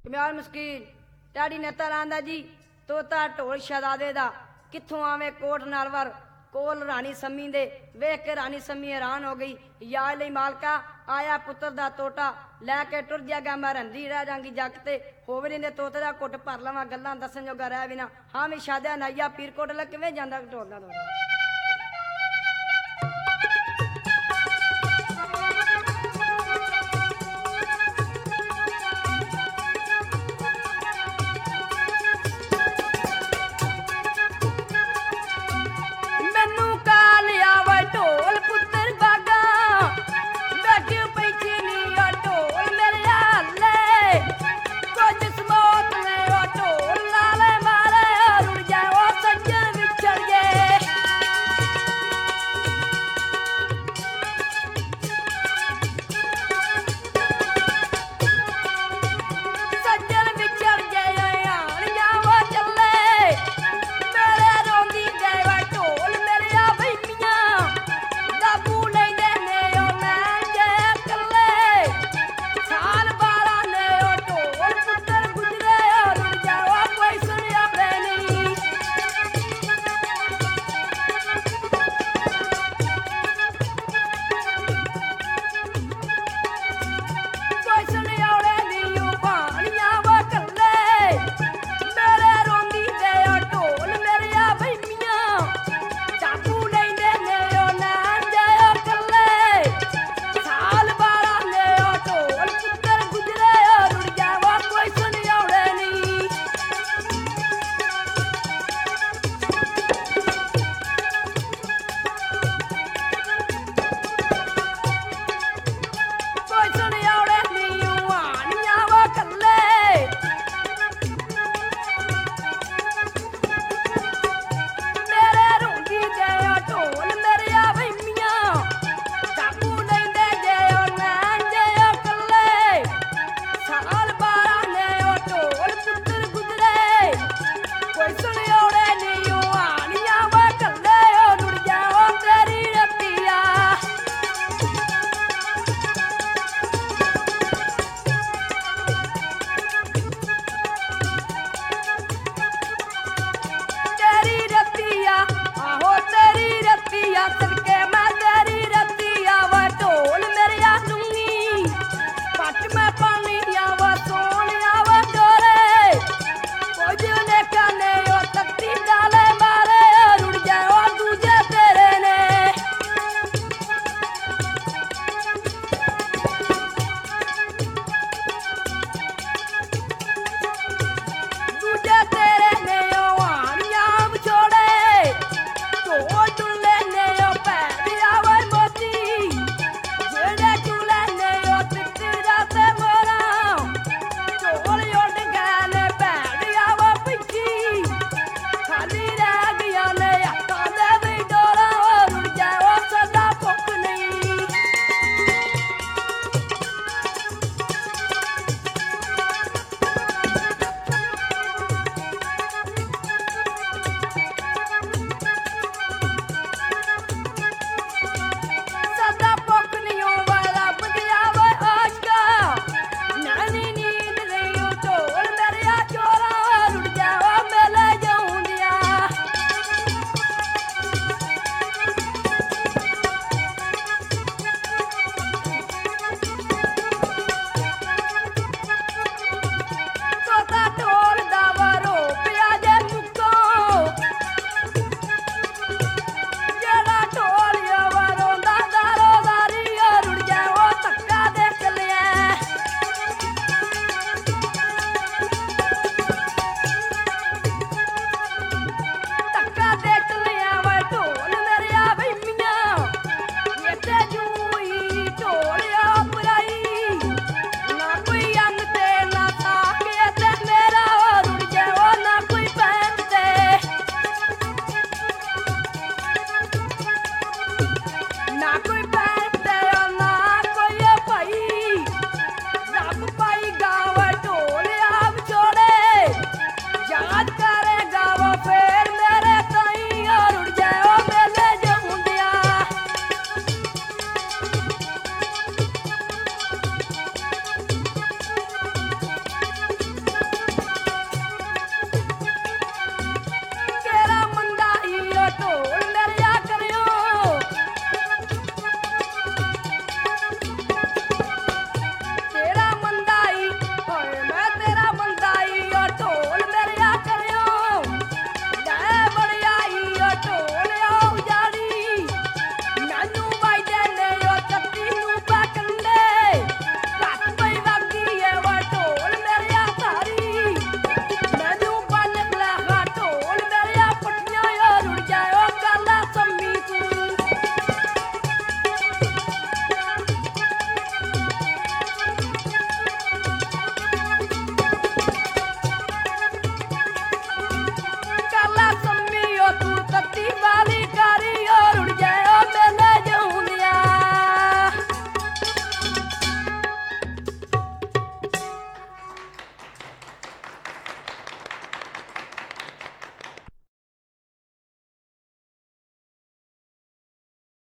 ਕਮਿਆਲ ਮਸਕੀਨ ਟਾੜੀ ਨੇਤਾ ਲਾਂਦਾ ਜੀ ਤੋਤਾ ਢੋਲ ਸ਼ਹਜ਼ਾਦੇ ਦਾ ਕਿੱਥੋਂ ਆਵੇਂ ਕੋਟ ਨਾਲਵਰ ਕੋਲ ਰਾਣੀ ਸੰਮੀ ਦੇ ਵੇਖ ਕੇ ਰਾਣੀ ਸੰਮੀ ਹੈਰਾਨ ਹੋ ਗਈ। ਯਾਦ ਲਈ ਮਾਲਕਾ ਆਇਆ ਪੁੱਤਰ ਦਾ ਤੋਤਾ ਲੈ ਕੇ ਟੁਰ ਜਾਗਾ ਮੈਂ ਰੰਦੀ ਰਹਿ ਜਾਂਗੀ ਜੱਗ ਤੇ ਹੋਵੇ ਨੇ ਤੋਤੇ ਦਾ ਘੁੱਟ ਭਰ ਲਵਾਂ ਗੱਲਾਂ ਦੱਸਣ ਜੋਗਾ ਰਹਿ ਵੀ ਨਾ। ਹਾਂ ਮੈਂ ਸ਼ਾਦਿਆ ਨਾਈਆ ਪੀਰਕੋਟ ਲੈ ਕਿਵੇਂ ਜਾਂਦਾ ਢੋਲਾਂ ਦਾ